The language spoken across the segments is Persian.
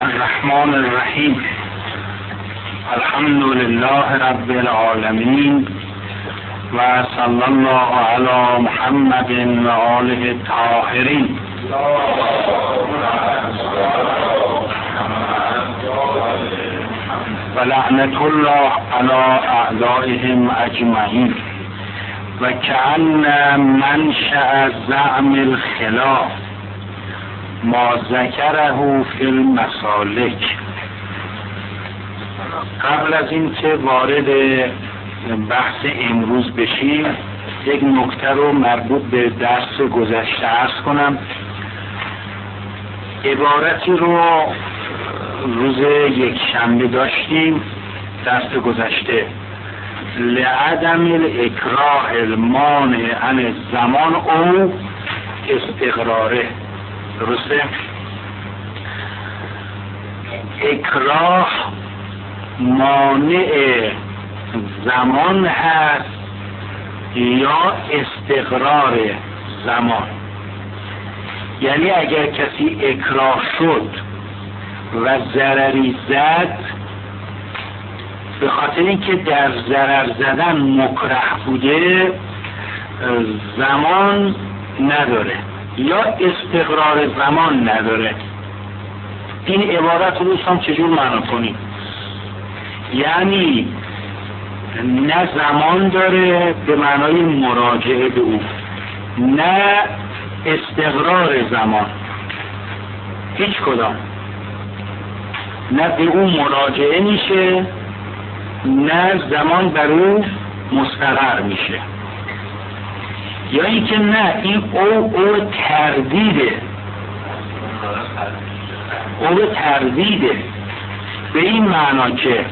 الرحمن الرحیم. الحمد لله رب العالمین و صلی الله علی محمد و آله الطاهرین. و لعنت الله علی اعدائهم اجمعین. و کأن منشأ زعم الخلاف ما ذکره فی المسالک. قبل از این که وارد بحث امروز بشیم یک نکته رو مربوط به درس گذشته عرض کنم. عبارتی رو روز یکشنبه داشتیم درس گذشته: لعدم الاکراه المانع عن الزمان او استقراره. درسته؟ اکراه مانع زمان هست یا استقرار زمان. یعنی اگر کسی اکراه شد و ضرری زد، به خاطر اینکه در ضرر زدن مکره بوده زمان نداره یا استقرار زمان نداره. این عبارت رو دوستان چجور معنا کنیم؟ یعنی نه زمان داره به معنای مراجعه به او، نه استقرار زمان، هیچ کدام. نه به او مراجعه میشه نه زمان بر او مستقر میشه. یا اینکه نه، این او تردیده به این معنا که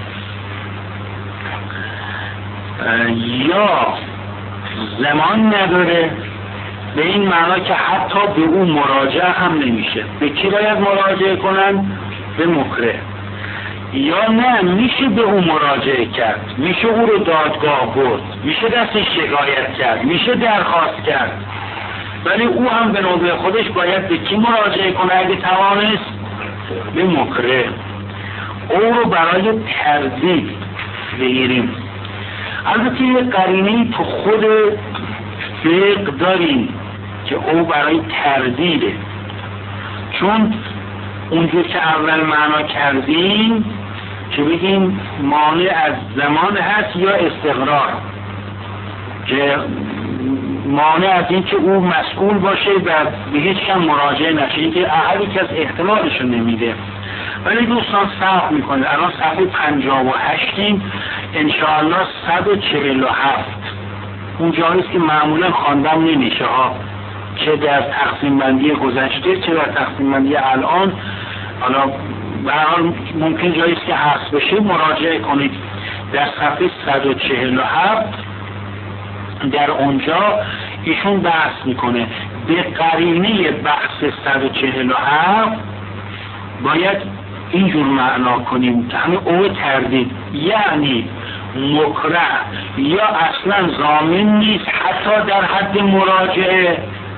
یا زمان نداره، به این معنا که حتی به او مراجعه هم نمیشه. به کی باید مراجعه کنن؟ به مکره. یا نه، میشه به او مراجعه کرد، میشه او رو دادگاه برد، میشه دستش شکایت کرد، میشه درخواست کرد، ولی او هم به نوبه خودش باید به کی مراجعه کنه اگه توانست؟ به مکره. او رو برای تردید بگیریم. البته یه قرینه‌ای تو خود فقه داریم که او برای تردیده، چون اونجور که اول معنا کردیم که بگیم مانع از زمان هست یا استقرار، که مانع از این که او مسئول باشه و به هیچ کم مراجعه نشه، که احدی که از احتمالش رو نمیده. ولی دوستان صحب میکنید الان صفحه 58 انشاءالله 147 اون جاییست که معمولا خواندم نمیشه ها، چه در تقسیم بندی گذشته چه در تقسیم بندی الان. حالا به هر حال ممکن جاییست که حذف بشه، مراجعه کنید. در صفحه 147 در اونجا ایشون بحث میکنه به قرینه بحث 147 باید اینجور معنا کنیم که همه او تردید، یعنی مکره یا اصلا ضامن نیست حتی در حد مراجعه،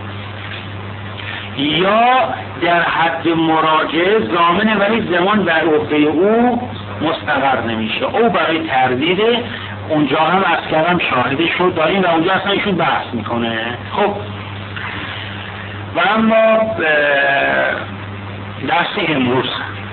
یا در حد مراجعه ضامنه ولی زمان بر عهده او مستقر نمیشه. او برای تردیده. اونجا هم از کردم شاهدش رو داریم و اونجا اصلا ایشون بحث میکنه. خب و اما درس امروز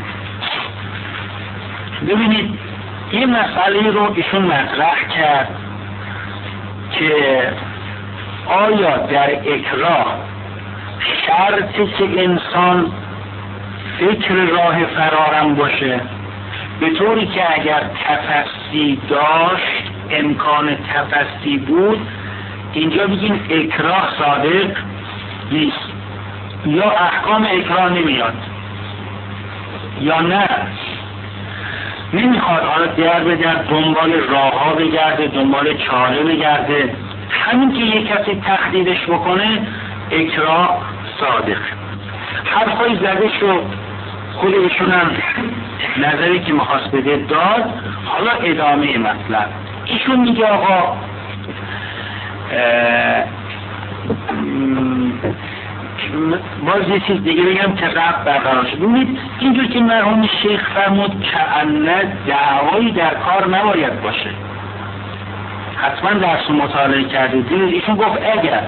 ببینید یه مسئله رو ایشون مطرح کرد که آیا در اکراه شرطی که انسان فکر راه فرارم باشه، به طوری که اگر تفسیری داشت امکان تفسیری بود، اینجا بگیم اکراه صادق نیست یا احکام اکراه نمیاد، یا نه نمیخواد حالا در به در دنبال راه ها بگرده، دنبال چاره بگرده، همین که یک کسی تخدیدش بکنه اکراه صادق. حرفای زده شد، خود ایشون هم نظری که میخواست بده داد. حالا ادامه مطلب ایشون میگه آقا باز یه چیز دیگه بگم که ربط برقرار شد. ببینید اینجور که مرحوم شیخ فرمود کأنه دعوایی در کار نباید باشه، حتما درس مطالعه کردید. ایشون گفت اگر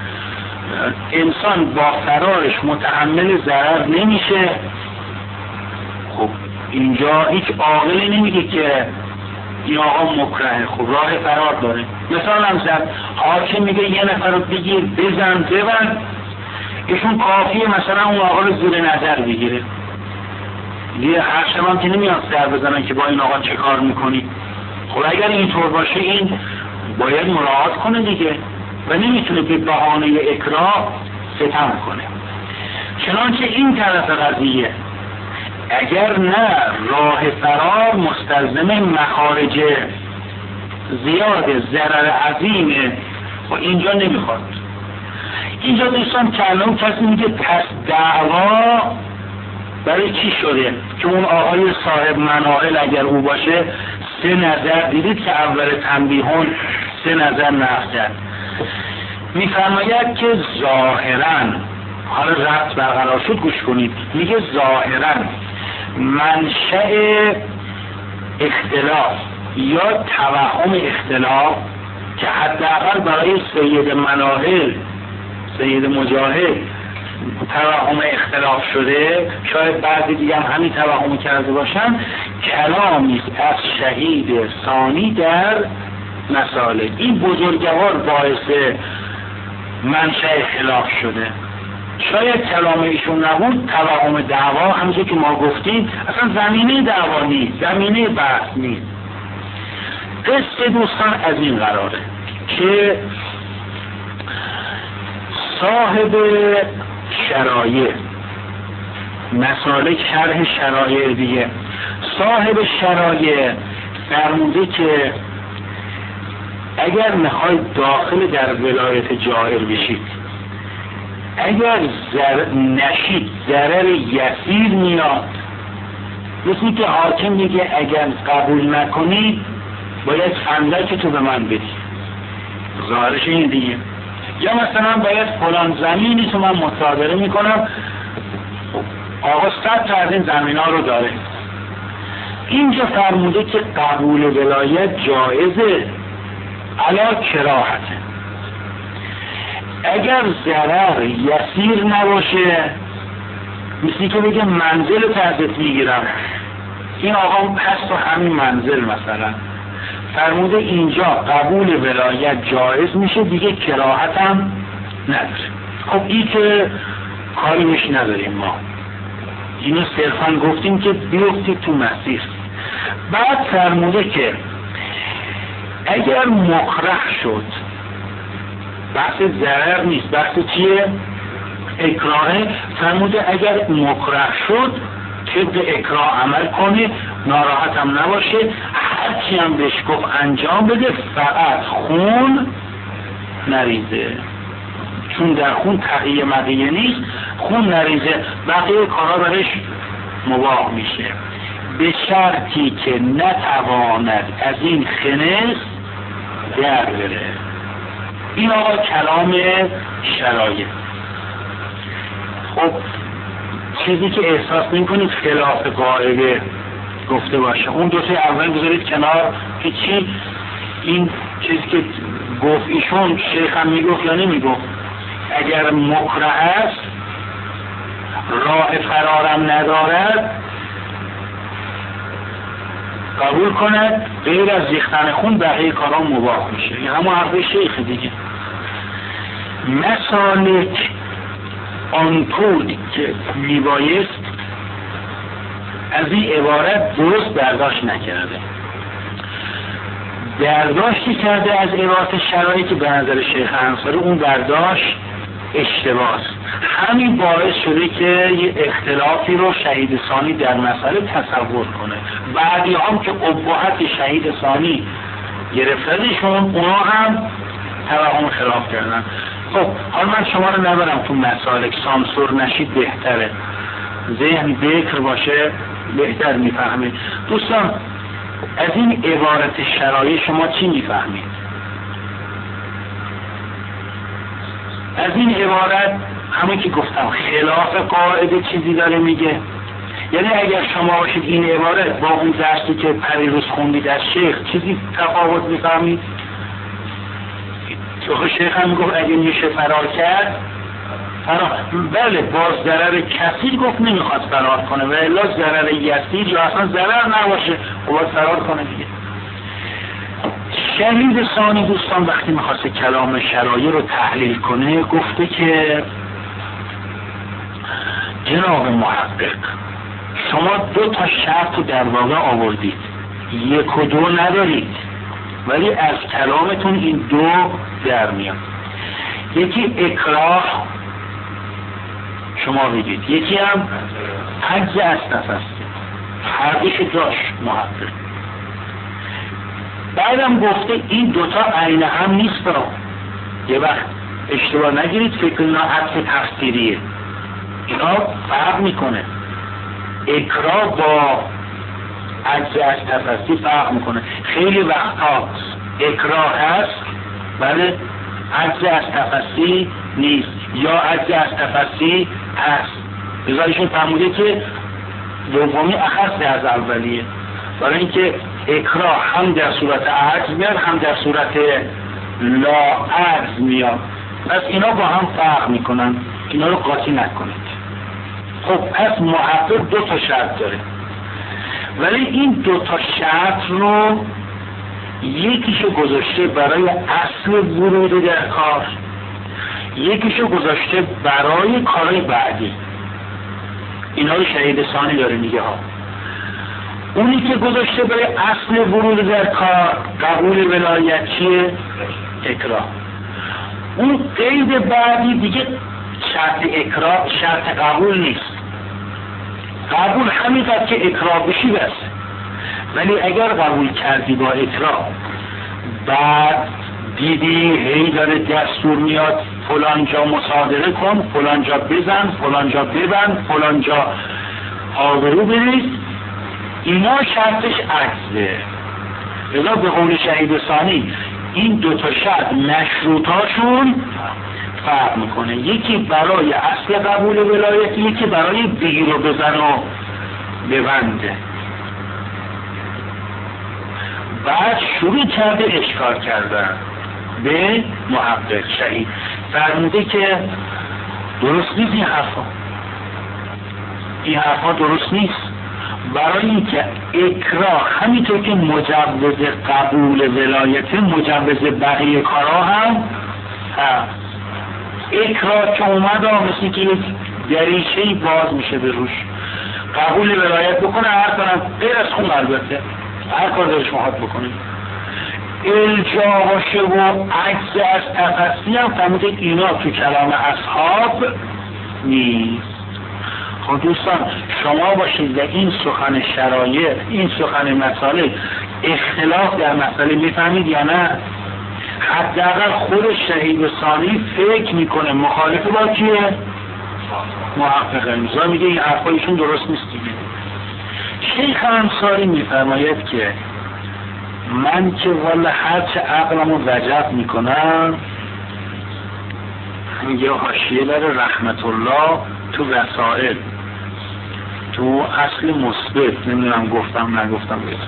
انسان با فرارش متحمل ضرر نمیشه، خب اینجا هیچ عاقلی نمیگه که این آقا مکرهه، خب راه فرار داره. مثلا هم زد حاکم میگه یه نفر رو بگیر بزن ببند، ایشون کافیه مثلا اون آقا رو زیر نظر بگیره، دیگه هر شب هم که نمیاد سر بزنن که با این آقا چه کار میکنی. خب اگر اینطور باشه این باید مراعات کنه دیگه و نمیتونه به بهانه اکراه ستم کنه. چنانچه این طرف قضیه اگر نه راه فرار مستلزم مخارج زیاد ضرر عظیمه و اینجا نمیخواد. اینجا دوستان کلام کسی میگه پس دعوا برای چی شده که اون آقای صاحب مناهل اگر او باشه 3 نظر دیدید که اول تنبیهون 3 نظر نقل کرد. میفرماید که ظاهرا، حالا ربط برقرار شد گوش کنید، میگه ظاهرا منشأ اختلاف یا توهم اختلاف که حداقل برای سید مناهل سید مجاهد توهم اختلاف شده، شاید بعضی دیگه هم همین توهم کرده باشن، کلامی از شهید ثانی در مسائل این بزرگوار باعث منشأ خلاف شده. شاید کلام ایشون نبود، توهم دعوا همونجور که ما گفتیم اصلا زمینه دعوا نیست، زمینه بحث نیست. قصه دوستان از این قراره که صاحب شرایع مسالک شرح شرایع دیگه، صاحب شرایع فرموده که اگر میخواید داخل در ولایت جائر بشید، اگر نشید ضرر یسیر میاد، مثل که حاکم میگه اگر قبول نکنید باید فندک تو به من بدی، ظاهرش این دیگه، یا مثلا باید فلان زمینی تو من مصادره میکنم، آقا 100 تا از این زمین ها رو داره. اینجا فرموده که قبول ولایت جایزه علا کراهته، اگر ضرر یسیر نباشه، مثلی که بگه منزل تحضیت میگیرم، این آقا پس تو همین منزل مثلا، فرموده اینجا قبول ولایت جایز میشه، دیگه کراهت هم نداره. خب این که کاری میش نداریم ما، اینو صرفا گفتیم که بیفتید تو مسیر. بعد فرموده که اگر مکره شد، بحث ضرر نیست، بحث چیه؟ اکراهه. فرموده اگر مکره شد که به اکراه عمل کنه، ناراحت هم نباشه، هرچی هم بهش گفت انجام بده، فقط خون نریزه، چون در خون تقیه مقیه نیست، خون نریزه، بقیه کارا برش مباح میشه، به شرطی که نتواند از این خنس در بره. این آقا کلام شرایع. خب چیزی که احساس میکنید خلاف قاعده گفته باشه، اون دو تا اول بذارید کنار که چی این چیزی که گفت ایشون شیخ هم میگفت یا نمیگفت، اگر مکره است راه فرارم ندارد قبول کند، غیر از ریختن خون بقیه کارا مباح میشه. این همون حرف شیخ دیگه. مسالک آنطور که میبایست از این عبارت درست برداشت نکرده، برداشتی کرده از عبارت شرایعی که به نظر شیخ انصاری اون برداشت اشتباهه. همین باعث شده که یه اختلافی رو شهید ثانی در مسئله تصور کنه. بعدی هم که ابهت شهید ثانی گرفتنشون، اونا هم توهم خلاف کردن. خب حالا من شما رو نبرم تو مسالک، سانسور نشید بهتره، ذهن بکر باشه بهتر میفهمید. دوستان از این عبارت شرایع شما چی میفهمید؟ از این عبارت همون که گفتم خلاف قاعده چیزی داره میگه. یعنی اگر شما باشید این عبارت با اون درسی که پریروز خوندید از شیخ چیزی تفاوت میفهمید؟ شیخ هم گفت اگه میشه فرار کرد بله، باز ضرر کثیر گفت نمیخواد فرار کنه و الا ضرر یسیر یا اصلا ضرر نباشه و باید فرار کنه دیگه. شهید ثانی دوستان وقتی میخواست کلام شرایع رو تحلیل کنه گفته که جناب محقق شما 2 شرط رو در واقع آوردید، 1 و 2 ندارید، ولی از کلامتون این 2 در میاد. یکی اکراه شما بگید، یکی هم عجز از تفسیر. هر دوش داشت محقق. بعدم گفته این 2 عین هم نیست. یه وقت اشتباه نگیرید فکر اینا عطف تفسیریه، اینا فرق میکنه. اکراه با عجز از تفسیر فرق میکنه. خیلی وقتا اکراه هست ولی عجز از تفسیر نیست، یا عجز از تفسیر هست. بذارشون فرموده که دومی اخص از اولیه، برای اینکه اکراه هم در صورت عجز میاد هم در صورت لا عجز میاد. پس اینا با هم فرق میکنن، اینا رو قاطی نکنید. خب پس محقق 2 شرط داره، ولی این 2 شرط رو یکیشو گذاشته برای اصل ورود در کار، یکیشو گذاشته برای کارهای بعدی. اینا رو شهید ثانی داره میگه ها. اونی که گذاشته برای اصل ورود در کار قبول ولایت چیه؟ اکراه. اون قید بعدی دیگه شرط اکراه شرط قبول نیست. قبول همینقدر که اکراه بشی بس، ولی اگر قبول کردی با اکراه بعد دیدی هی داره دستور میاد فلان جا مصادره کن، فلان جا بزن، فلان جا ببند، فلان جا آبرو بریز، اینا شرطش عجزه. لذا به قول شهید ثانی این 2 شرط مشروطاشون فرق میکنه، یکی برای اصل قبول ولایت، یکی برای بگیر و بزن و ببنده. بعد شروع کرده اشکال کردن به محقق شهید، فرموده که درست نیست این حرفا درست نیست. برای اینکه اکراه همینطور که مجوز قبول ولایت مجوز بقیه کارها هم هست. اکراه که اومد مثل که یک دریچه‌ای باز میشه به روش، قبول ولایت بکنه هر کنم غیر از خون، البته هر کار دارش محاد بکنه. الجا باشه و عجز از تفسیر هم فرموده اینا تو کلام اصحاب نیست. خب دوستان شما باشید و این سخن شرایع، این سخن مسائل اختلاف در مسئله میفهمید یا نه؟ حداقل خود شهید ثانی فکر میکنه مخالف با کیه؟ محقق امضا میگه این حرفایشون درست نیست دیگه. شیخ انصاری میفرماید که من که والا هرچه عقلمو وجب میکنم، یه حاشیه داره رحمت الله تو وسائل تو اصل مثبت، نمیدونم گفتم نگفتم بید.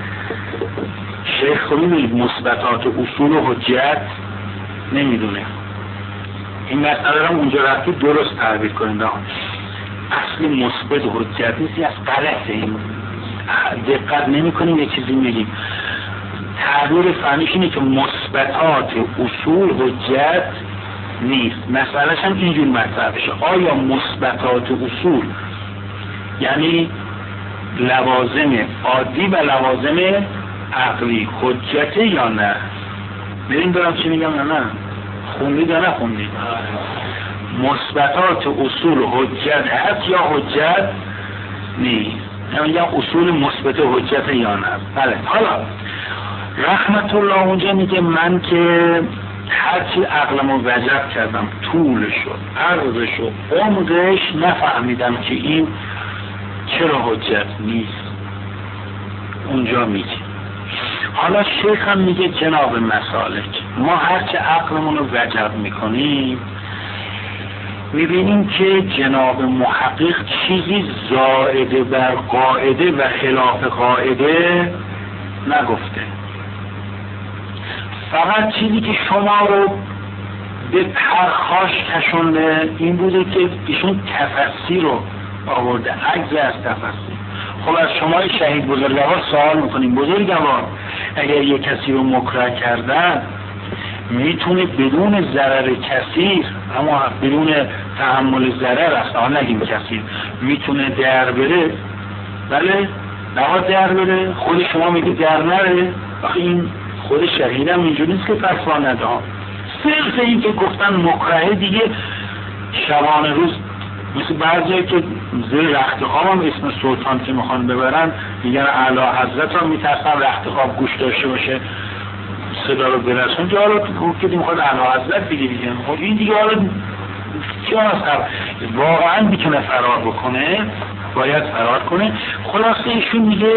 شیخ خب میدونید مثبتات و اصول و حجت نمیدونه، این مسئله رو اونجا رفتی درست تعبیر کنید. اصل مثبت و حجت نیستی، از غلطه، این دقت نمی کنیم یه چیزی میگیم. تعبیر فهمیش اینه که مثبتات اصول حجت نیست. مسئلهش هم اینجور مطرح بشه، آیا مثبتات اصول یعنی لوازم عادی و لوازم عقلی حجته یا نه؟ بریم دارم چی میگم یا نه؟ خوندید یا نه خوندید؟ مثبتات اصول حجت هست یا حجت نیست؟ میگم اصول مثبت حجت یا نه؟ بله. حالا رحمت الله اونجا میگه من که هرچی عقلمو وجب کردم طولشو عرضشو عمقش نفهمیدم که این چرا حجت نیست. اونجا میگه حالا شیخ هم میگه جناب مسالک ما هرچی عقلمونو وجب میکنیم میبینیم که جناب محقق چیزی زائده بر قاعده و خلاف قاعده نگفته. فقط چیزی که شما رو به پرخاش کشونده این بوده که ایشون تفسیر رو آورده، عجز از تفسیر. خب از شما شهید بزرگوار سوال میکنیم، بزرگوار اگر یک کسی رو مکره کردن میتونه بدون ضرر کثیر، اما بدون تحمل ضرر اصلا نگیم کثیر، میتونه در بره؟ بله، نهاد در بره. خود شما میگید در نره؟ آخه این خود شهید هم اینجوری نیست که فتوا نده. صرف این که گفتن مکره دیگه شبانه روز، مثل بعضی که زیر رخت خواب هم اسم سلطان که میخوان ببرن میگن اعلی حضرت هم میترسن رخت خواب گوش داشته باشه صدا رو برسون، که حالا که میخواد اعلی حضرت دیگه خب این دیگه حالا چه هست واقعا میتونه فرار بکنه، باید فرار کنه. خلاصه ایشون میگه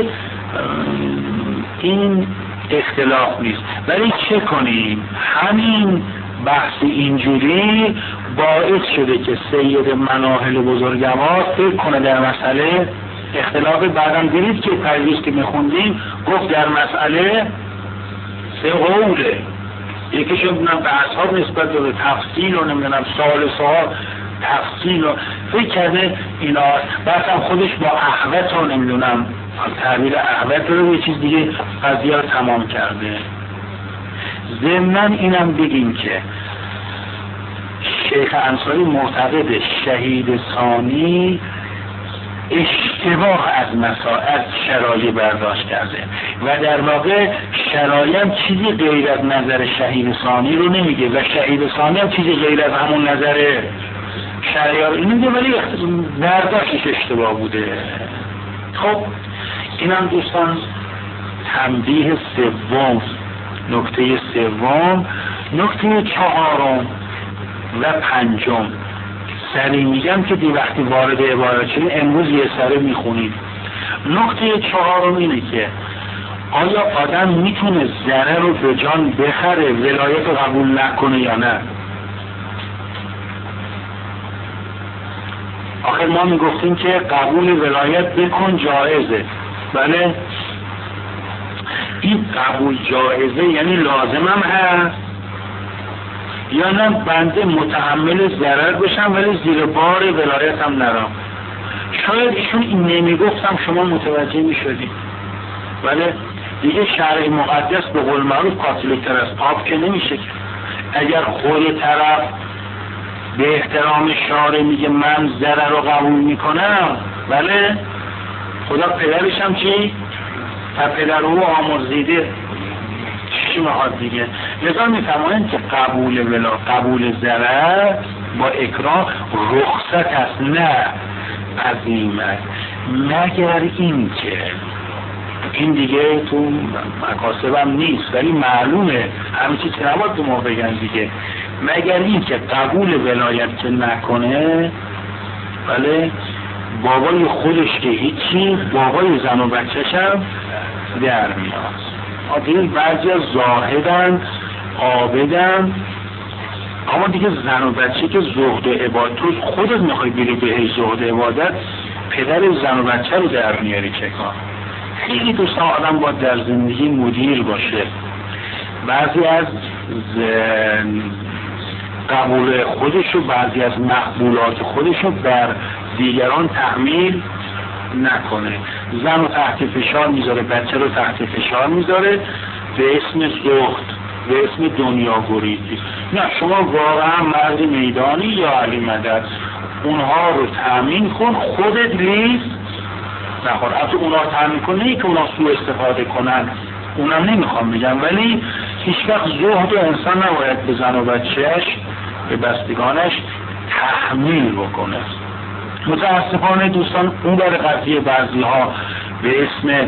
این اختلاف نیست، ولی چه کنیم؟ همین بحث اینجوری باعث شده که سید مناهل بزرگوار فکر کنه در مسئله اختلاف. بعدم دیدید که پریوز که میخوندیم گفت در مسئله 3 قوله، یکیشون به اصحاب نسبت به تفصیل و نمیدونم ثالثها تفصیل و فکر کرده اینا، بعد هم خودش با احوت رو نمیدونم تعبیر احوت رو یه چیز دیگه قضیه رو تمام کرده. ضمناً اینم بگیم که شیخ انصاری معتقد شهید ثانی اشتباه از شرایع برداشت کرده و در واقع شرایع هم چیزی غیر از نظر شهید ثانی رو نمیگه و شهید ثانی هم چیزی غیر از همون نظر شرایع رو نمیگه، ولی برداشتش اشتباه بوده. خب اینم دوستان تنبیه سوم، نکته سوم. نکته 4 و 5 سری میگم که دی وقتی وارد عبارت شدیم امروز یه سره میخونید. نکته 4 اینه که آیا آدم میتونه ضرر رو به جان بخره ولایت رو قبول نکنه یا نه؟ آخر ما میگفتیم که قبول ولایت بکن جایزه، بله؟ این قبول جایزه یعنی لازمم هست یا نه بنده متحمل ضرر بشم ولی زیر بار ولایت هم نرم؟ شاید ایشون این نمیگفتم شما متوجه میشدید. بله دیگه شرع مقدس به قول معروف قاتل‌تر از آب که نمیشه. اگر خود طرف به احترام شارع میگه من ضرر رو قبول میکنم، بله خدا پدرش هم چی؟ پدر او آمرزیده چی میخواد دیگه. لذا میفرمایند که قبول ضرر با اکراه رخصت است، نه عظیمت، مگر این که این دیگه تو مکاسبم نیست ولی معلومه همه چیز نباید تو ما بگن دیگه، مگر این که قبول ولایت که نکنه، بله بابای خودش که هیچی، بابای زن و بچه‌ش هم در میاد. دیگه بعضی از زاهدن عابدن، اما دیگه زن و بچه که زهد و عبادت تو خودت میخوای بری بهش زهد و عبادت، پدر زن و بچه رو در میاری چه کار؟ خیلی دوستان آدم باید در زندگی مدیر باشه. بعضی از قبول خودش و بعضی از مقبولات خودش رو بر دیگران تحمیل نکنه. زن رو تحت فشار میذاره، بچه رو تحت فشار میذاره به اسم زهد، به اسم دنیا گریزی. نه، شما واقعا مرد میدانی یا علی مدد، اونها رو تامین کن، خودت لیز نخور. حتی اونها رو تامین کن، نه که اونها سوء استفاده کنن، اونم نمیخوام بگم، ولی هیچ وقت زهد انسان نباید به زن و بچهش، به بستگانش تحمیل بکنه. متاسفانه دوستان اون در قضیه بعضی ها به اسم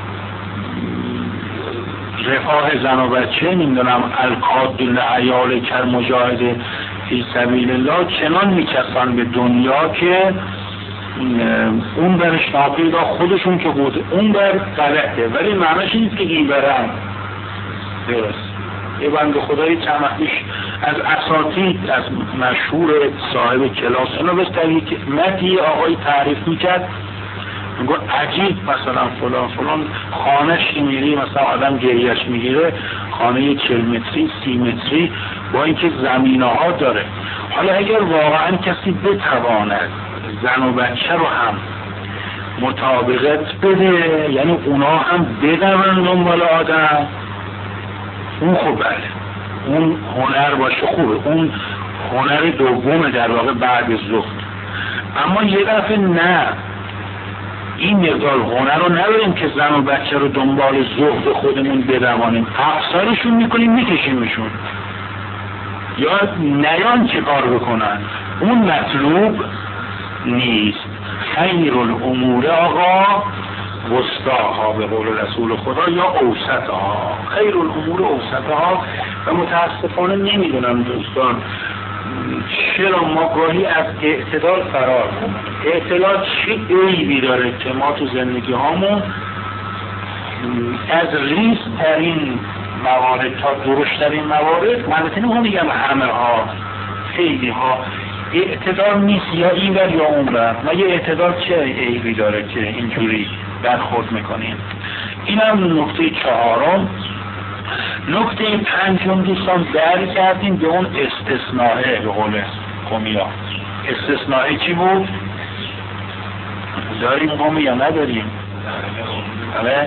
رفاه زن و بچه نمیدونم الکاد العیال کر مجاهد فی سبیل الله چنان میکسن به دنیا که اون برش ناپیدا خودشون که بود اون بر غلطه، ولی معنیش نیست که این برن درست. یه بند خدایی چند وقتیش از اساتید، از مشهور صاحب کلاس اینا بس در یک متنی آقای تعریف میکرد، میگه عجیب مثلا فلان خانه‌ش میری مثلا آدم گریهش میگیره، خانه 40 متری 30 متری با اینکه زمینه ها داره. حالا اگر واقعا کسی بتواند زن و بچه رو هم مطابقت بده، یعنی اونا هم بدون دنبال آدم، اون خوب بله، اون هنر باشه خوبه، اون هنر دومه در واقع بعد زهد. اما یه دفعه نه، این مقدار هنر رو نداریم که زن و بچه رو دنبال زهد خودمون بدوانیم، افسارشون میکنیم میکشیمشون یا نیان چه کار بکنن. اون مطلوب نیست. خیر الامور آقا وسطاها به قول رسول خدا، یا اوسطها. خیر الامور اوسطها. و متاسفانه نمیدونم دوستان چرا ما گاهی از اعتدال فرار کنیم. اعتدال چه عیبی داره که ما تو زندگی هامون از ریز ترین موارد تا درشت ترین موارد، البته نمیگم همه ها، خیلی ها اعتدال نیست، یا این ور یا اون ور. مگه اعتدال چه عیبی داره که اینجوری برخورد میکنیم؟ این هم نکته چهارم. نکته پنجم دوستان در کردیم به اون استثناءه، به قول قومیا. استثناءه چی بود؟ داریم قومی یا نداریم؟ آره؟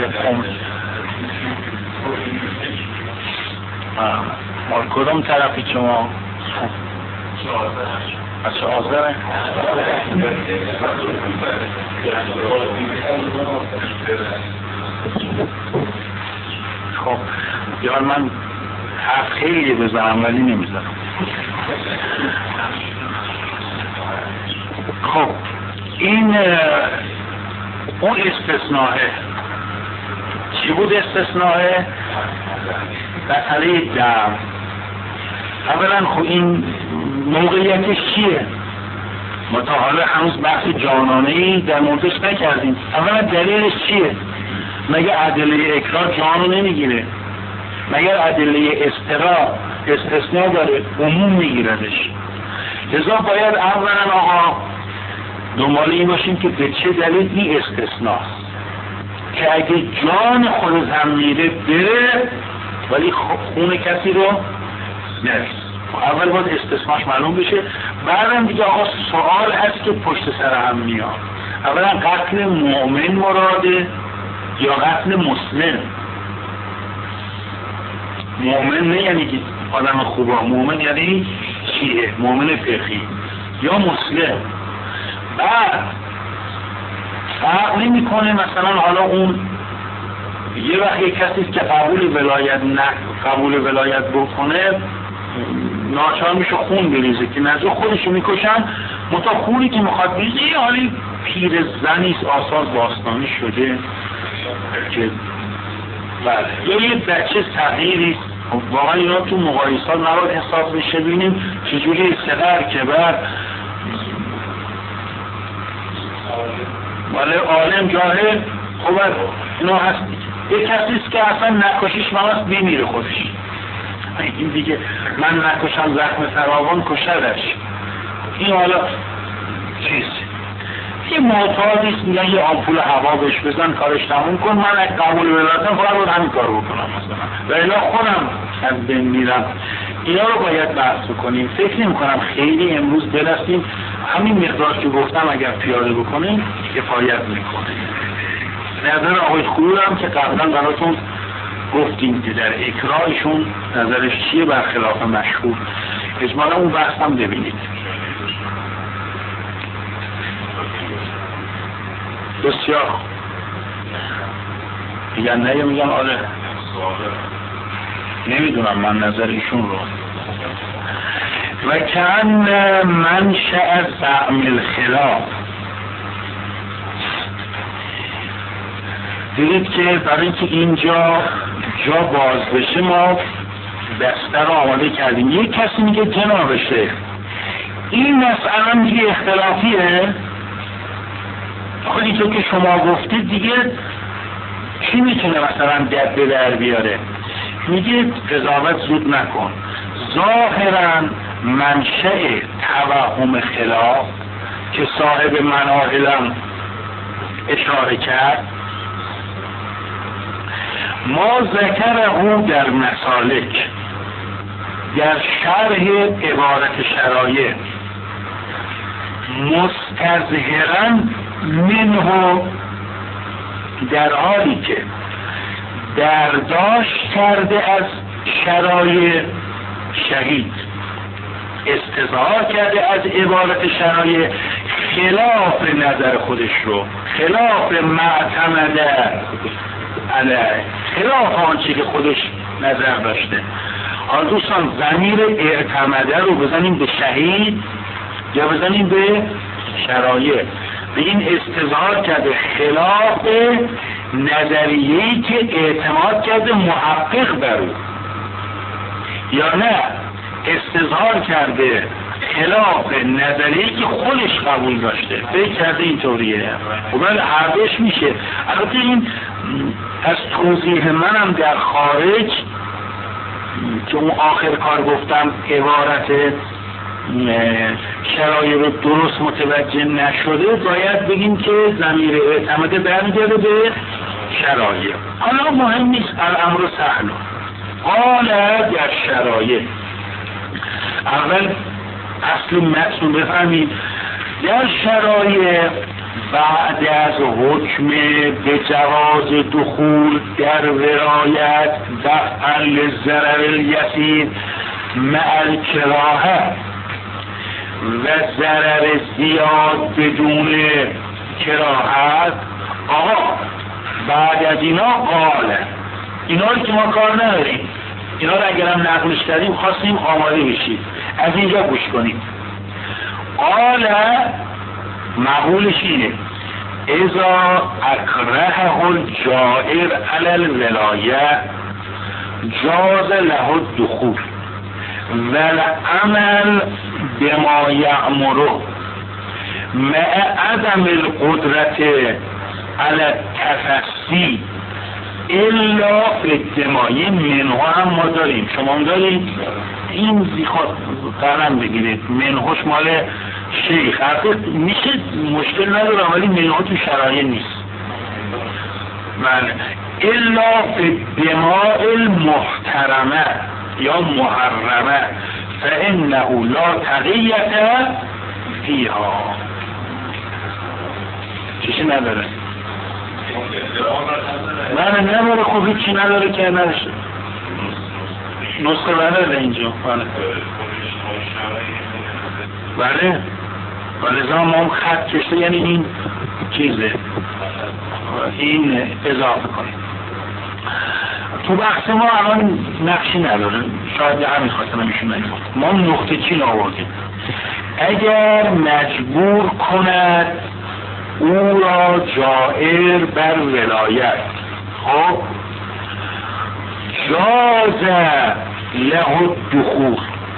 مال کدوم طرفی شما؟ از چه آزره؟ خب یا من حرف خیلی بزنم ولی نمیزنم. خب این اون استثناءه چی بود؟ استثناءه مسئله دم. اولا خب این موقعیتش چیه؟ ما تا حالا هنوز بحث جانانه‌ای در موردش نکردیم. اولا دلیلش چیه؟ مگه ادله اکراه جانو نمیگیره؟ مگر ادله استثناء داره؟ عموم میگیردش. لذا باید اولا آقا دنبال این باشیم که به چه دلیل این استثناست، که اگه جان خود هم میره بره ولی خون کسی رو نرس. اول باید استثناش معلوم بشه، بعدم دیگه آقا سوال هست که پشت سر هم میاد. اولا قتل مؤمن مراده یا قتل مسلم؟ مؤمن نه یعنی که آدم خوبا، مؤمن یعنی چیه؟ مؤمن فقهی یا مسلم. بعد فرق نمی کنه مثلا حالا اون یه وقت یک کسی که قبول ولایت بکنه ناچار میشه خون بریزه که نزد خودشو میکشن، متا خونی که میخواد بریزه یه حالی پیر زنیست آثار باستانی شده که بله، یا یه بچه صغیری. واقعا اینا تو مقایسات نباید حساب بشه، بینیم چجوری سقر که بعد ولی عالم جاهل. خب اینا هست یه کسیست که اصلا نکشیش ماست بمیره خودش. این دیگه من نکشم زخم فراوان کشدش. این حالا چیز یه معتادیست، میگن یه آمپول هوا بهش بزن کارش تموم کن، من اگه قبول ولایتم باید همین کار بکنم مثلا، و اینا خودم از بین میرم. اینا رو باید بحث کنیم. فکر نمی کنم خیلی امروز برسیم همین مقدار که گفتم اگر پیاده بکنیم کفایت میکنه. نظر آقای خویی هم که قبلا براتون گفتیم که در اکراهشون نظرش چیه برخلاف مشهور. اجمالا اون بحث هم ببینید. بسیار میگن نه یا میگن آره؟ نمیدونم من نظر ایشون رو. و کن منشأ زعم الخلاف. دیدید که برای اینکه اینجا جا باز بشه ما بستر رو آماده کردیم. یک کسی میگه جناب شیخ این مسئله میگه اختلافیه، خودی تو که شما گفتید دیگه کی میتونه مثلا دب در بیاره؟ میگه قضاوت زود نکن، ظاهرا منشأ توهم خلاف که صاحب مناهلم اشاره کرد، ما ذکره در مسالک، در شرح عبارت شرایع، مستظهرا منه، در حالی که برداشت کرده از شرایع شهید، استظهار کرده از عبارت شرایع خلاف نظر خودش رو، خلاف معتمده علیه، خلاف آنچه که خودش نظر داشته. حالا دوستان ضمیر اعتمده رو بزنیم به شهید یا بزنیم به شرایع؟ بگیم استظهار کرده خلاف نظریه‌ای که اعتماد کرده محقق بر او، یا نه استظهار کرده خلاف نظریه‌ای که خودش قبول داشته، فکر کرده اینطوریه. خب هر دوش میشه. البته این از توضیح منم در خارج که اون آخر کار گفتم عبارت شرایع رو درست متوجه نشده، باید بگیم که ضمیر اعتماده برمیگرده به شرایع. حالا مهم نیست، الامر سهل. قال در شرایع، اول اصل متن بفهمید. در شرایع بعد از حکم به جواز دخول در ولایت دفعا للضرر الیسیر مع الکراهه و ضرر زیاد بدون کراهت، آقا بعد از اینا قاله، اینا رو که ما کار نداریم، اینا رو اگرم نقلش کردیم خواستیم آماده بشید، از اینجا گوش کنید. قاله مقولش اینه: اذا اکرهه الجائر علی الولایه جاز له الدخول والعمل بما یأمره مع عدم القدرت علی التفصی الا فی الدمای. منها هم ما داریم، شما هم داریم، این زیخواد قرم بگیرید، منهاش مال شیخ میشه، مشکل ندارم، ولی منها تو شرایع نیست. من الا فی الدماء المحترمه یا محرمه فانه لا تقیت فیها. چیزی نداره، من نداره، خب هیچی نداره که نداشته، نسخه نداره اینجا. بله ولذا ما هم خط کشته، یعنی این چیزه، این اضافه کنیم. تو بحث ما الان نقشی نداره، شاید همین خواستم همیشون نگیم. ما نقطه چین آوردیم: اگر مجبور کند او را جائر بر ولایت، خب جاز له الدخول،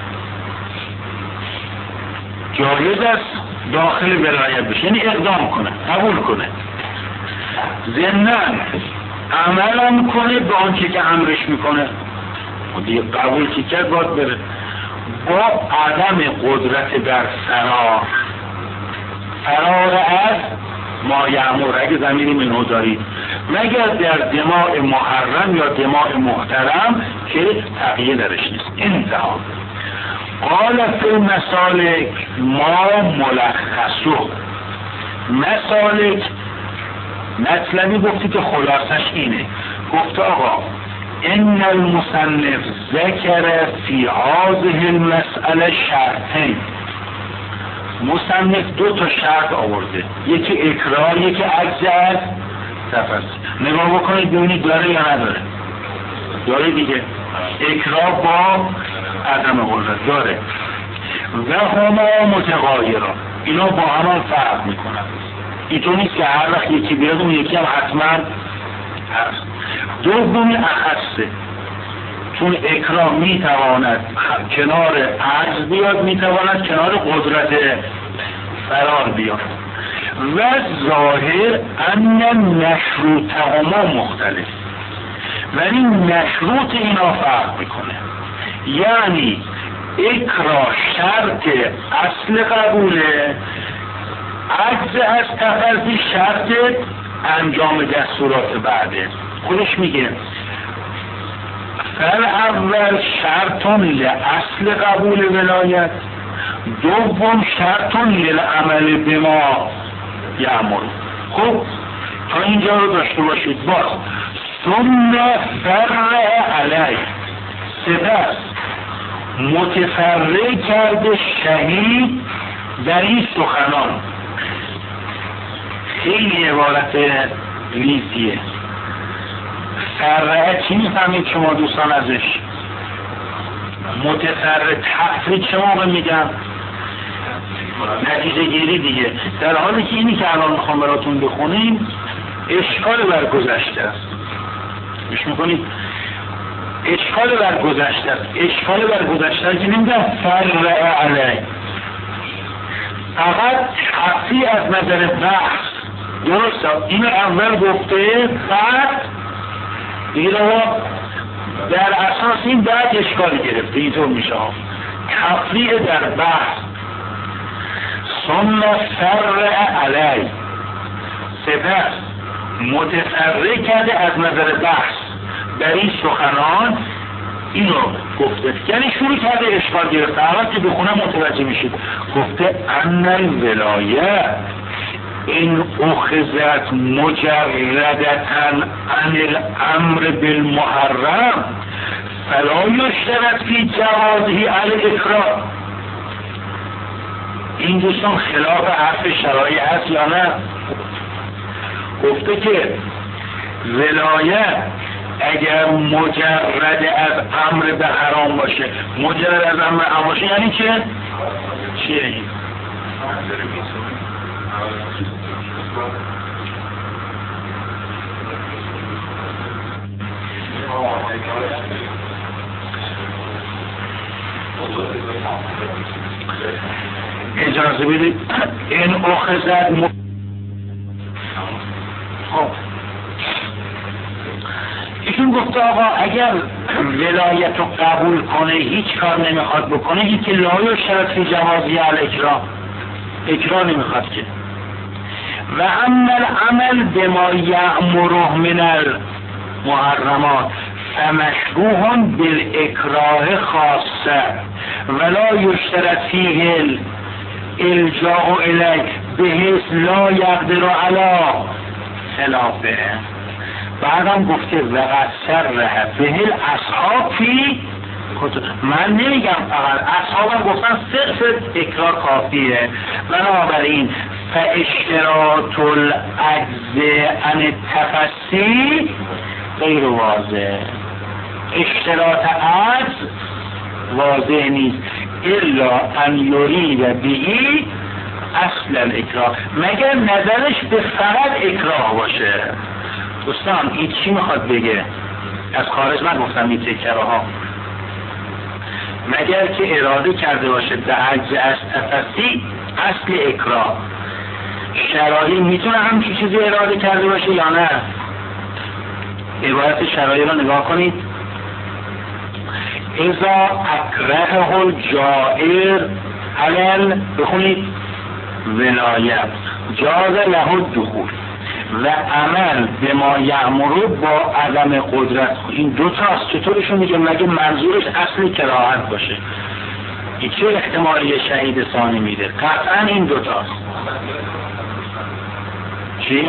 جایز است داخل ولایت بشه، یعنی اقدام کنه، قبول کنه، ضمناً عملم کنه به آنچه که امرش میکنه، دیگه قبول که کرد باید بره، با عدم قدرت بر فرار از ما یأمر، اگه ضمیری منو دارید، مگر در دماء محرم یا دماء محترم که تقیه درش نیست. انتها. قال فی المسالک ما ملخصو، مسالک مطلبی گفتی که خلاصش اینه، گفت آقا ان المصنف ذکر فی هذه المسئله شرطین، مصنف دو تا شرط آورده، یکی اکراه، یکی عجز از تفصیل. نگاه بکنید ببینید داره یا نداره. داره دیگه، اکراه با عدم قدرت داره. و هما متغایران، اینا با هم فرق میکنن، اینطور نیست که هر وقت یکی بیاد اون یکی هم حتما هست. دومی اخصه، چون اکراه میتواند کنار عجز بیاد، میتواند کنار قدرت فرار بیاد. و ظاهر ان مشروطهما مختلف، ولی مشروط اینا فرق میکنه. یعنی اکراه شرط اصل قبوله، عجز از تفضی شرط انجام دستورات بعده. خودش میگه فالاول شرطون لاصل قبول ولایت، دوم شرطون للعمل بما یأمر. خب تا اینجا رو داشته باشید. باز ثم فرع علیه، سپس متفرع کرده شهید در این سخنان. خیلی عبارت ریزیه. فرع چی میفهمید شما دوستان ازش؟ متفرع تفرید چه موقع میگم؟ نتیجه گیری دیگه. در حالی که اینی که الان میخوام براتون بخونیم اشکال بر گذشته است. گوش میکنید؟ اشکال بر گذشته است. اشکال بر گذشته است که نمیگم فرع علیه، فقط تفریع از نظر بحث. درسته؟ اینو اول گفته بعد دیگه در اساس این بعد اشکال گرفته. اینطور میشه تفریع در بحث. ثم فرع علیه، سپس متفرع کرده از نظر بحث در این سخنان. اینو گفته، یعنی شروع کرده اشکال گرفته. اول که بخونم متوجه میشید. گفته ان الولایه این اخذت مجردتن عن الامر بالمحرم فلا یشترط فی جوازه الاکراه. این دوستان خلاف حرف شرایع هست یا نه؟ گفته که ولایت اگر مجرد از امر به حرام باشه، مجرد از امر حرام باشه یعنی چه؟ چیه این؟ اجازه بدید این اخذت خب ایشون گفته آقا اگر ولایت رو قبول کنه هیچ کار نمیخواد بکنه، این که لایو شرط فی جوازی الاکراه، اکراه نمیخواد که. و اما العمل بما یأمره من المحرمات فمشروع بالاکراه خاصه ولا یشترط فیه الجاء الیه بحیث لا یقدر علی خلافه. بعدم گفته وقد صرح به الاصحاب فی، من نمیگم فقط اصحابم گفتن صرف اکرار کافیه. بنابراین فاشتراط العجز عن التفصیل غیر واضح. اشتراط عجز واضح نیست الا ان یرید بهی اصل الاکراه، مگر نظرش به فقط اکراه باشه. دوستان این چی میخواد بگه؟ از خارج من گفتم این تکره ها. مگر که اراده کرده باشه به عجز از تفصیل اصل اکراه. شرایع میتونه همچین چیزی اراده کرده باشه یا نه؟ عبارت شرایع رو نگاه کنید. اذا اکرهه الجائر علل بخونید ولایت جاز له الدخول و عمل به ما یأمره با عدم قدرت. این دو تاست. چطورشون میگه؟ مگه منظورش اصلی کراهت باشه؟ این چه احتمالی شهید ثانی میده؟ قطعا این دو تاست. چی؟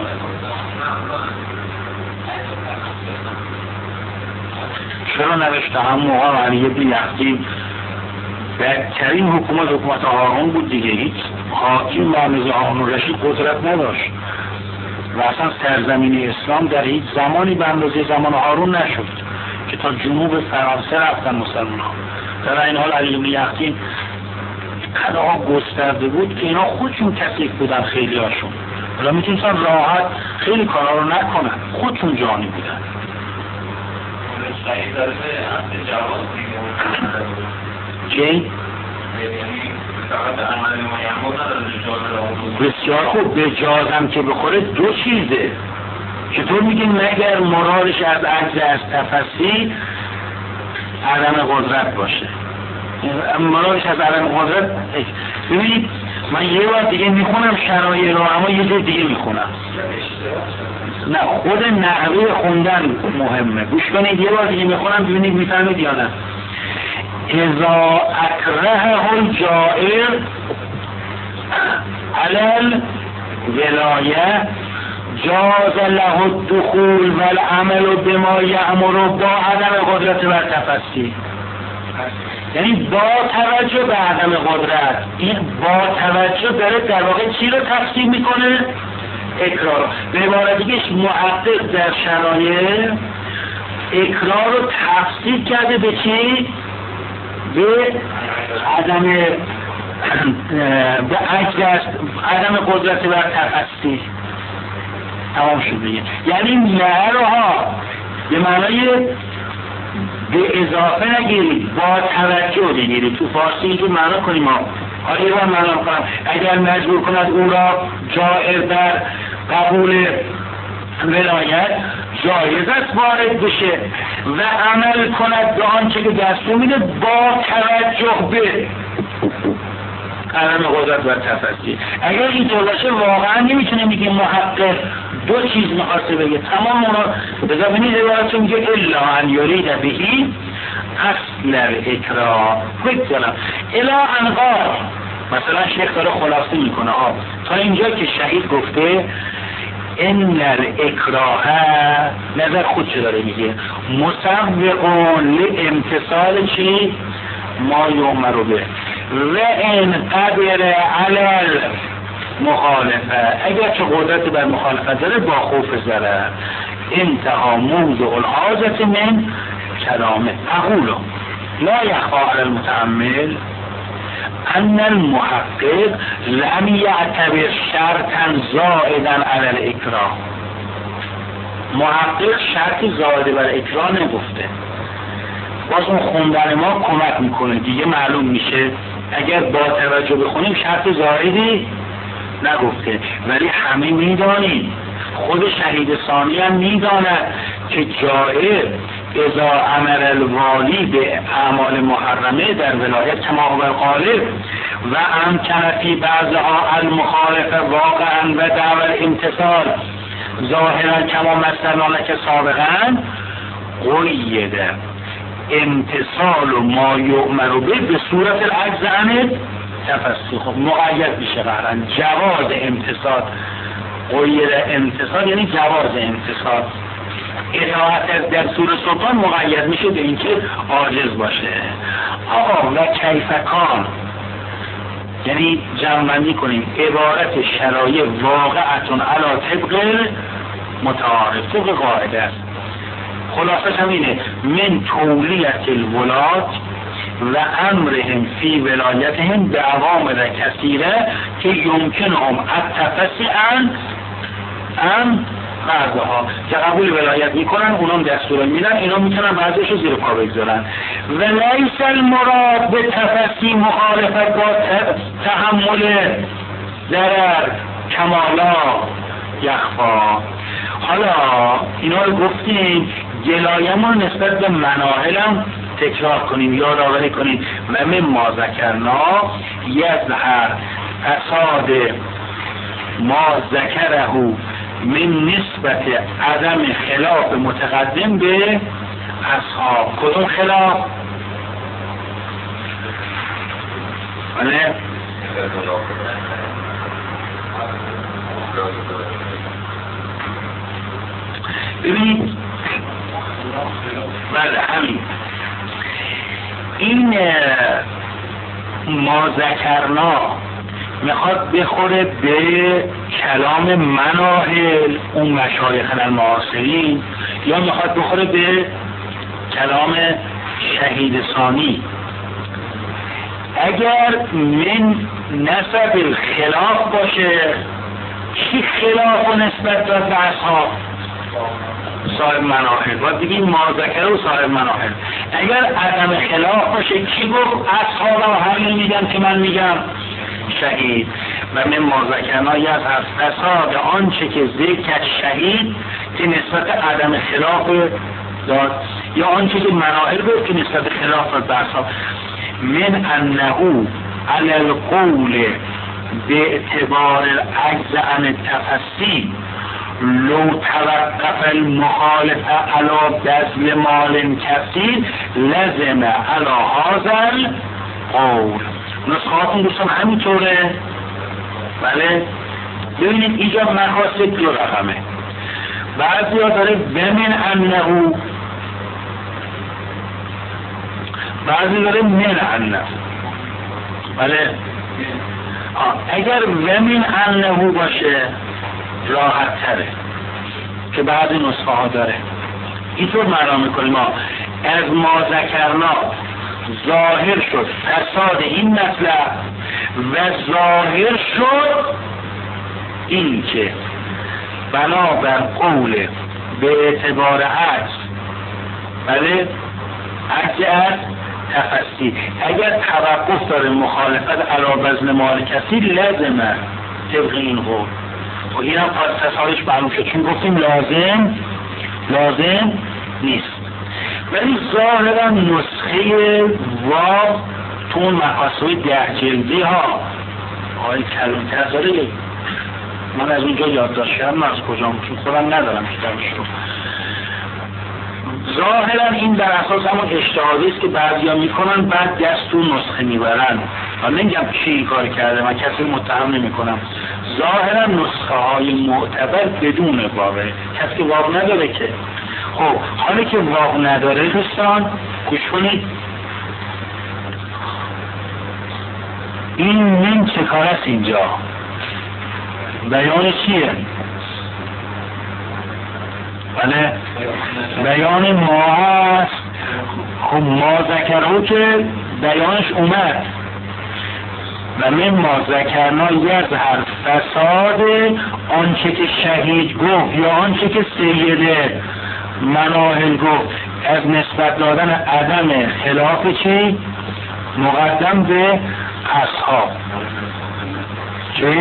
چرا نوشته هم موقع علی بن یحیی بدترین حکومت هارون بود دیگه. هیچ حاکم و مثل هارون رشید قدرت نداشت و اصلا سرزمین اسلام در هیچ زمانی به اندازه زمان هارون نشد که تا جنوب فرانسه رفتن مسلمان ها. در این حال علی بن یحیی قدرها گسترده بود که اینا خودشون کثیف بودن خیلی هاشون، ولی میتونستن راحت خیلی کارها رو نکنن، خودشون جانی بودن. چی؟ بسیار خوب. بجازم که بخوره دو چیزه. چطور میگیم مگر مرادش از عجز از تفصیل عدم قدرت باشه؟ مرادش از عدم قدرت. ببینید من یه بار دیگه میخونم شرایع رو، اما یه جور دیگه میخونم. نه خود نحوه خوندن مهمه. گوش کنید یه بار دیگه میخونم ببینید میفهمید یا نه. اذا اکرهه الجائر علل ولایه جاز له الدخول والعمل بما یأمر با عدم قدرت بر تفسیر. یعنی با توجه به عدم قدرت، این با توجه داره در واقع چی رو تفسیر میکنه؟ اکرار. به عبارت دیگه محقق در شرایع اکرار رو تفسیر کرده به چی؟ به عدم به عجز، عدم قدرت بر تفسیر. تمام شد دیگه. یعنی نهرها به معنای به اضافه نگیرید، با توجه بگیرید. تو فارسی اینجور معنا کنیم ما. حالا یه بار معنا کنم. اگر مجبور کند او را جائر در قبول ولایت، جایز است وارد بشه و عمل کند به آنچه که دستور میده با توجه به عدم قدرت بر تفسیر. اگر اینطور باشه واقعا نمیتونه میگه محقق دو چیز میخواسته بگه. تمام اونا بذار ببینید عبارتون میگه الا ان یرید بهی اصل الاکراه. بگذارم الا ان قال، مثلا شیخ داره خلاصه میکنه تا اینجا که شهید گفته ان الاکراه، نظر خودش داره میگه مسوقون لامتثال چی؟ ما یؤمر به و ان قدر علی مخالفه، اگر چه قدرت بر مخالفت داره با خوف ضرر. انتها موضع الحاجت من کلامه. اقول لا یخفی علی المتأمل ان المحقق لم یعتبر شرطا زائدا علی الاکراه. محقق شرطی زائد بر اکراه نگفته. باز اون خوندن ما کمک میکنه دیگه، معلوم میشه. اگر با توجه بخونیم شرط زائدی نگفته، ولی همه میدانیم، خود شهید ثانی هم میداند که جائر اذا امر الوالی به اعمال محرمه در ولایت کما هو الغالب و امکن فی بعضها المخالفه واقعا و دعوی الامتثال ظاهرا کما مثلنا که سابقا قیده امتثال و ما یؤمر به صورت العجز عن تفسیر. خب مقید میشه قرار جواز امتثال. قید امتثال یعنی جواز امتثال. اطاعت در سور سلطان مقید میشه به اینکه عاجز باشه. آقا و کیفکان، یعنی جمع‌بندی کنیم عبارت شرایع واقعتون علی طبق متعارف، طبق قاعده است. خلاصش هم اینه من تولیت الولات و امرهم فی ولایتهم به عوامل کثیره که یمکنهم التفصی عن بعضها، که قبول ولایت میکنن، اونام دستور میدن، اینا میتونن بعضیش رو زیر پا بگذارن. و لیس المراد به تفصی مخالفت با تحمل ضرر کمالا یخفا. حالا اینا رو گفتیم، گلایمون نسبت به مناهلم تکرار کنیم، یادآوری کنیم. و مما ذکرنا یظهر فساد ما ذکره من نسبت عدم خلاف متقدم به اصحاب. کدوم خلاف؟ بله ببینید، بله همین این ما ذکرنا میخواد بخوره به کلام مناهل اون مشایخ المعاصرین، یا میخواد بخوره به کلام شهید ثانی؟ اگر من نسب الخلاف باشه، چی خلاف و نسبت داد به اصحاب؟ صاحب مناهل. باید بگیم ما ذکره و صاحب مناهل. اگر عدم خلاف باشه، کی گفت اصحاب رو همین میگن که من میگم؟ شهید. و من ما ذکرنا یز از فساد آنچه که ذکر شهید که نسبت عدم خلاف داد، یا آنچه که مناهل گفت که نسبت خلاف داد به اصحاب. من انه علی القول به اعتبار العجز عن التفصیل لو توقف المخالف علی بذل مال کثیر لزم علی هذا القول. نسخاتون دوستان همینطوره؟ بله. ببینید اینجا مقاصد 2 رقمه. بعضی ها داره ومن انه، بعضی داره من انه. بله. اگر ومن انه باشه راحت تره که بعضی نسخه ها داره اینطور معنا میکنیم ما از ما ذکرنا ظاهر شد فساد این مطلب و ظاهر شد این که بنابر قول به اعتبار عجز، بله، عجز از تفصیل اگر توقف داره مخالفت علی بذل مال کثیر لازمه طبق این قول. و این هم فسادش معلوم شد چون گفتیم لازم نیست. ولی ظاهرا نسخه واو تو اون مقاصد 10 جلدی ها آقای کلانتر داره، من از اونجا یادداشت کردم از کجا چون خودم ندارم کتابش رو. ظاهرا این در اساس همون اجتهادی است که بعضیا میکنن بعد دست تو نسخه میبرن. من نمیگم کی این کار کرده، من کسی متهم نمیکنم. ظاهرا نسخه های معتبر بدون واوه، کسی که واو نداره که. خب حالی که واو نداره دوستان گوش کنید، این من چه کار است اینجا؟ بیان چیه؟ بله بیان ما هست. خب ما ذکرهو که بیانش اومد و من ما ذکرنا یظهر فساد آنچه که شهید گفت یا آنچه که سید مناهل گفت از نسبت دادن عدم خلاف چی؟ مقدم به اصحاب. چی؟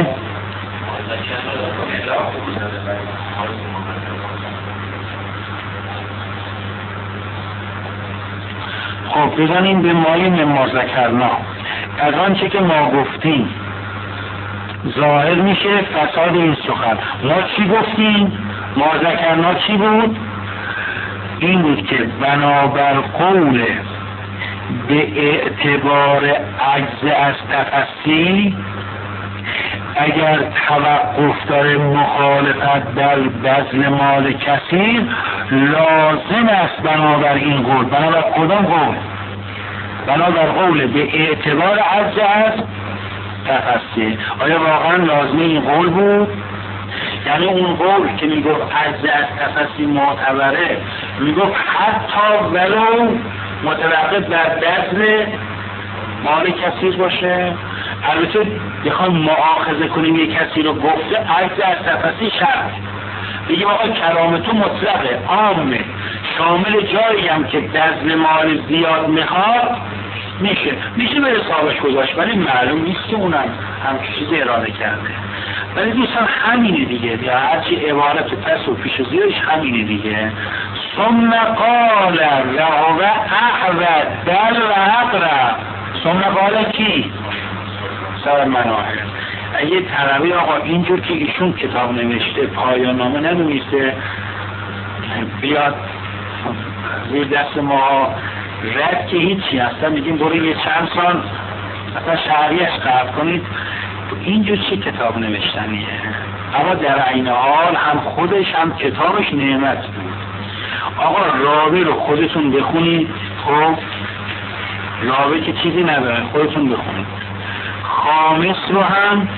خب بزنیم به مایه ما ذکرنا از آنچه که ما گفتیم ظاهر میشه فساد این سخن. ما چی گفتیم؟ ما ذکرنا چی بود؟ این بود که بنابر قول به اعتبار عجز از تفصیل اگر توقف داره مخالفت در بذل مال کثیر لازم است بنابر این قول. بنابر کدام قول؟ بنابر قول به اعتبار عجز از تفصیل. آیا واقعا لازمه این قول بود؟ یعنی اون قول که میگفت عجز از تفصیل معتبره میگفت حتی ولو متوقف بر بذل مال کثیر باشه. البته بخوایم مؤاخذه کنیم یک کسی رو گفته عجز از تفصیل شرط بگیم آقا کلام تو مطلقه عامه شامل جایی هم که بذل مال زیاد میخواد میشه به حسابش گذاشت، ولی معلوم نیست که اونم هم چیزی اراده کرده. ولی دوستان همینه دیگه، یا هرچی عبارت و پس و پیش و زیرش همینه دیگه. ثم قال رهو احوت بل و اقرب. ثم قال کی؟ سر مناهل. اگه طلبی آقا اینجور که ایشون کتاب نوشته پایان نامه ننویسه بیاد زیر دست ما رد که هیچی هستن میگیم برو یه چند سال اصلا شهریش قرد کنید. اینجور چه کتاب نوشتنیه؟ اما در عین حال هم خودش هم کتابش نعمت بود. آقا راوی رو خودتون بخونید. خب راوی که چیزی نداره خودتون بخونید. خامس رو هم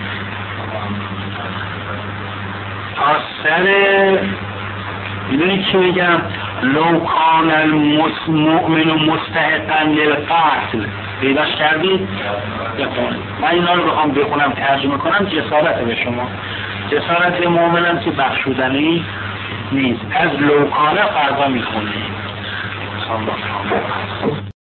تا سر میدونید چی بگم؟ لو کان المؤمن مستحقا للقتل پیداش کردید؟ بخونید. من اینا رو بخوام بخونم ترجمه کنم جسارت به شما. جسارت مؤمنم که بخشودنی نیست. از لو کانه فردا میخونید.